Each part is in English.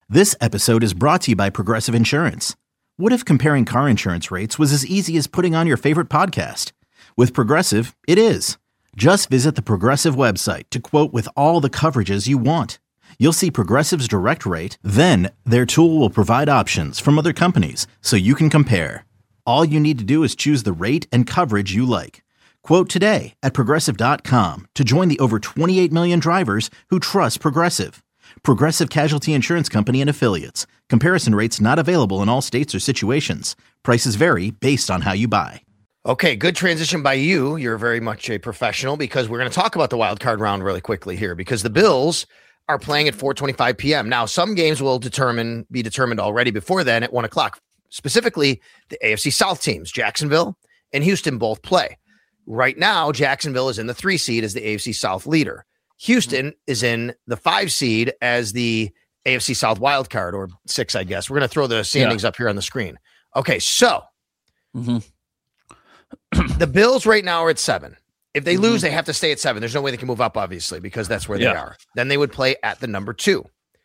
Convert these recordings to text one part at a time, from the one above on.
This episode is brought to you by Progressive Insurance. What if comparing car insurance rates was as easy as putting on your favorite podcast? With Progressive, it is. Just visit the Progressive website to quote with all the coverages you want. You'll see Progressive's direct rate, then their tool will provide options from other companies so you can compare. All you need to do is choose the rate and coverage you like. Quote today at Progressive.com to join the over 28 million drivers who trust Progressive. Progressive Casualty Insurance Company and Affiliates. Comparison rates not available in all states or situations. Prices vary based on how you buy. Okay, good transition by you. You're very much a professional because we're going to talk about the wild card round really quickly here because the Bills are playing at 4:25 p.m. Now, some games will be determined already before then at 1 o'clock. Specifically, the AFC South teams, Jacksonville and Houston, both play. Right now, Jacksonville is in the 3 seed as the AFC South leader. Houston is in the 5 seed as the AFC South wild card, or 6, I guess. We're going to throw the standings up here on the screen. Okay, so the Bills right now are at 7. If they lose, they have to stay at 7. There's no way they can move up, obviously, because that's where they are. Then they would play at the number 2.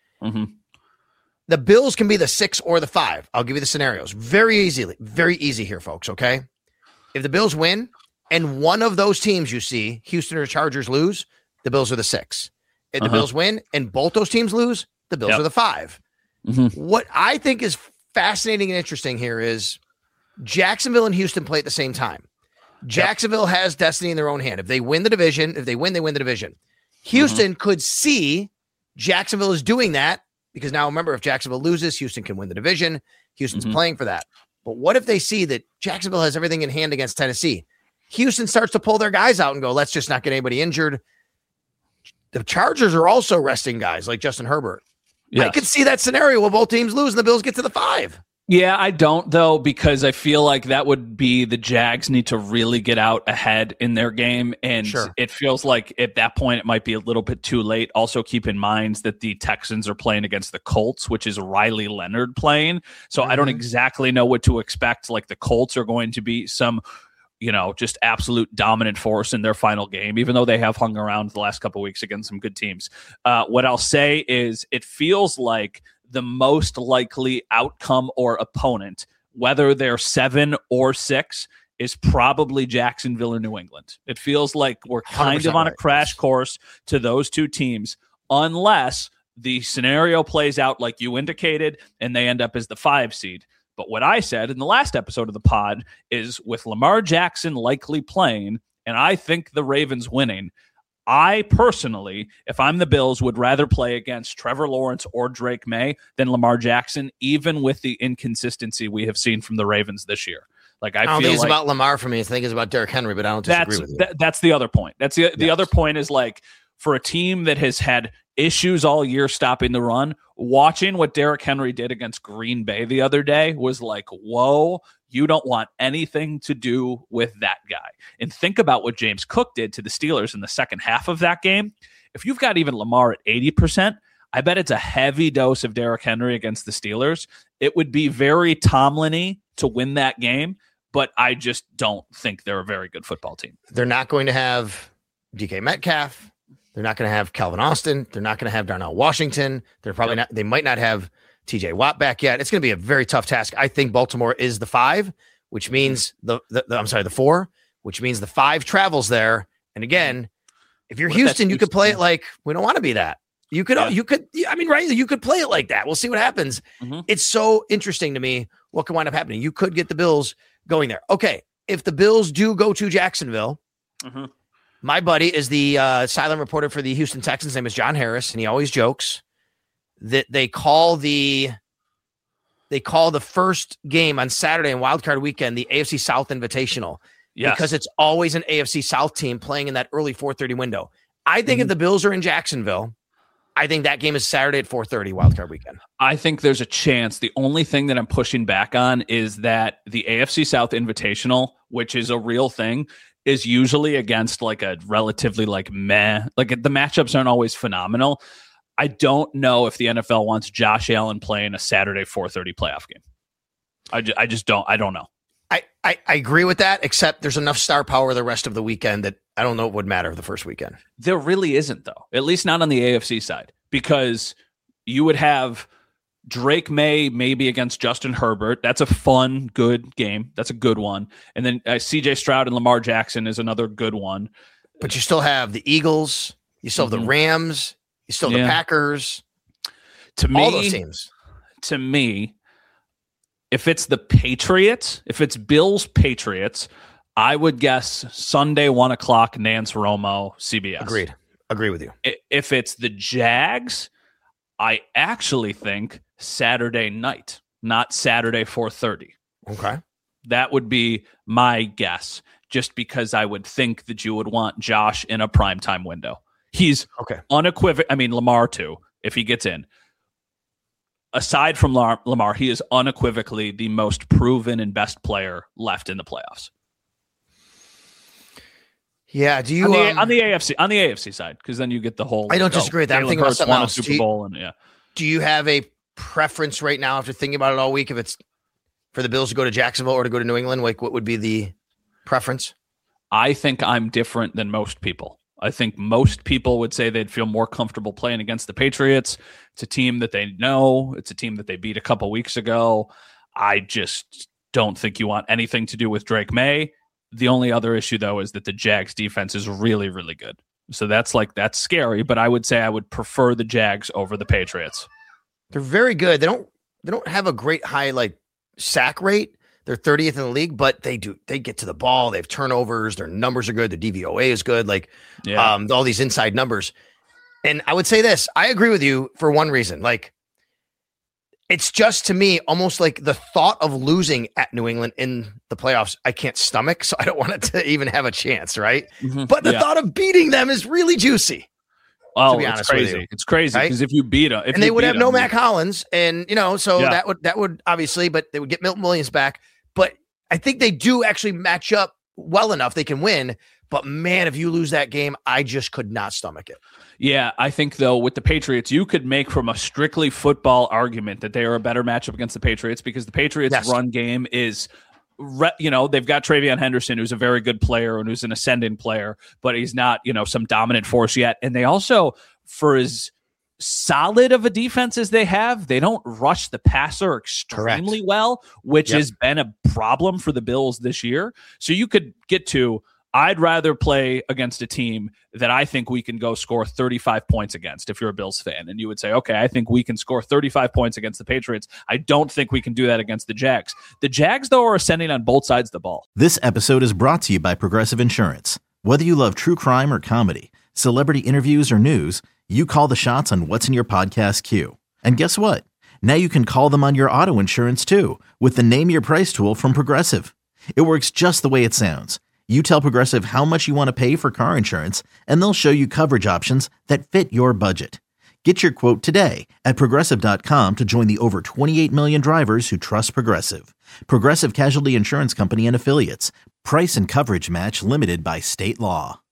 The Bills can be the 6 or the 5. I'll give you the scenarios. Very easy here, folks, okay? If the Bills win and one of those teams you see, Houston or Chargers, lose, the Bills are the 6. If the Bills win and both those teams lose, the Bills are the 5. What I think is fascinating and interesting here is Jacksonville and Houston play at the same time. Jacksonville has destiny in their own hand. If they win the division, they win the division. Houston could see Jacksonville is doing that because now remember, if Jacksonville loses, Houston can win the division. Houston's playing for that. But what if they see that Jacksonville has everything in hand against Tennessee? Houston starts to pull their guys out and go, let's just not get anybody injured. The Chargers are also resting guys like Justin Herbert. Yes. I could see that scenario where both teams lose and the Bills get to the 5. Yeah, I don't, though, because I feel like that would be the Jags need to really get out ahead in their game. And it feels like at that point it might be a little bit too late. Also, keep in mind that the Texans are playing against the Colts, which is Riley Leonard playing. So I don't exactly know what to expect. Like the Colts are going to be some just absolute dominant force in their final game, even though they have hung around the last couple of weeks against some good teams. What I'll say is it feels like the most likely outcome or opponent, whether they're 7 or 6, is probably Jacksonville or New England. It feels like we're kind of on a crash course to those two teams, unless the scenario plays out like you indicated and they end up as the 5 seed. But what I said in the last episode of the pod is with Lamar Jackson likely playing, and I think the Ravens winning, I personally, if I'm the Bills, would rather play against Trevor Lawrence or Drake May than Lamar Jackson, even with the inconsistency we have seen from the Ravens this year. Like I don't think it's about Lamar for me. I think it's about Derrick Henry, but I don't disagree with you. That's the other point. That's the other point is like for a team that has had issues all year stopping the run, watching what Derrick Henry did against Green Bay the other day was like, whoa, you don't want anything to do with that guy. And think about what James Cook did to the Steelers in the second half of that game. If you've got even Lamar at 80%, I bet it's a heavy dose of Derrick Henry against the Steelers. It would be very Tomlin-y to win that game, but I just don't think they're a very good football team. They're not going to have DK Metcalf. They're not going to have Calvin Austin. They're not going to have Darnell Washington. They're probably not. They might not have TJ Watt back yet. It's going to be a very tough task. I think Baltimore is the 5, which means the 4, which means the 5 travels there. And again, if you're Houston, you could play it like we don't want to be that. You could, you could play it like that. We'll see what happens. It's so interesting to me what could wind up happening. You could get the Bills going there. Okay, if the Bills do go to Jacksonville. My buddy is the silent reporter for the Houston Texans. His name is John Harris, and he always jokes that they call the first game on Saturday and wildcard weekend the AFC South Invitational because it's always an AFC South team playing in that early 4:30 window. I think if the Bills are in Jacksonville, I think that game is Saturday at 4:30 wildcard weekend. I think there's a chance. The only thing that I'm pushing back on is that the AFC South Invitational, which is a real thing, is usually against like a relatively like meh. Like the matchups aren't always phenomenal. I don't know if the NFL wants Josh Allen playing a Saturday 4:30 playoff game. I just don't. I don't know. I agree with that, except there's enough star power the rest of the weekend that I don't know it would matter the first weekend. There really isn't, though, at least not on the AFC side, because you would have Drake May maybe against Justin Herbert. That's a fun, good game. That's a good one. And then CJ Stroud and Lamar Jackson is another good one. But you still have the Eagles. You still have the Rams. You still have the Packers. All those teams. To me, if it's the Patriots, if it's Bills Patriots, I would guess Sunday 1:00 Nance Romo CBS. Agreed. Agree with you. If it's the Jags, I actually think Saturday night, not Saturday 4:30. Okay. That would be my guess, just because I would think that you would want Josh in a primetime window. He's unequivocal. I mean, Lamar too, if he gets in. Aside from Lamar, he is unequivocally the most proven and best player left in the playoffs. Yeah, do you on the AFC side? Because then you get the whole. I don't disagree with that. I'm thinking about something else. Super Bowl do you have a preference right now after thinking about it all week? If it's for the Bills to go to Jacksonville or to go to New England, like what would be the preference? I think I'm different than most people. I think most people would say they'd feel more comfortable playing against the Patriots. It's a team that they know. It's a team that they beat a couple weeks ago. I just don't think you want anything to do with Drake May. The only other issue, though, is that the Jags defense is really, really good. So that's scary, but I would say I would prefer the Jags over the Patriots. They're very good. They don't have a great high sack rate. They're 30th in the league, but they get to the ball. They have turnovers. Their numbers are good. The DVOA is good. All these inside numbers. And I would say this, I agree with you for one reason. It's just, to me, almost like the thought of losing at New England in the playoffs, I can't stomach, so I don't want it to even have a chance, right? Mm-hmm. But the thought of beating them is really juicy. Oh, it's crazy. It's crazy because if you beat them, and they would have no Mac Hollins, and that would obviously, but they would get Milton Williams back. But I think they do actually match up well enough; they can win. But man, if you lose that game, I just could not stomach it. Yeah, I think, though, with the Patriots, you could make from a strictly football argument that they are a better matchup against the Patriots because the Patriots' run game is, they've got TreVeyon Henderson, who's a very good player and who's an ascending player, but he's not, some dominant force yet. And they also, for as solid of a defense as they have, they don't rush the passer extremely well, which has been a problem for the Bills this year. So you could get to, I'd rather play against a team that I think we can go score 35 points against if you're a Bills fan. And you would say, okay, I think we can score 35 points against the Patriots. I don't think we can do that against the Jags. The Jags, though, are ascending on both sides of the ball. This episode is brought to you by Progressive Insurance. Whether you love true crime or comedy, celebrity interviews or news, you call the shots on what's in your podcast queue. And guess what? Now you can call them on your auto insurance, too, with the Name Your Price tool from Progressive. It works just the way it sounds. You tell Progressive how much you want to pay for car insurance, and they'll show you coverage options that fit your budget. Get your quote today at Progressive.com to join the over 28 million drivers who trust Progressive. Progressive Casualty Insurance Company and Affiliates. Price and coverage match limited by state law.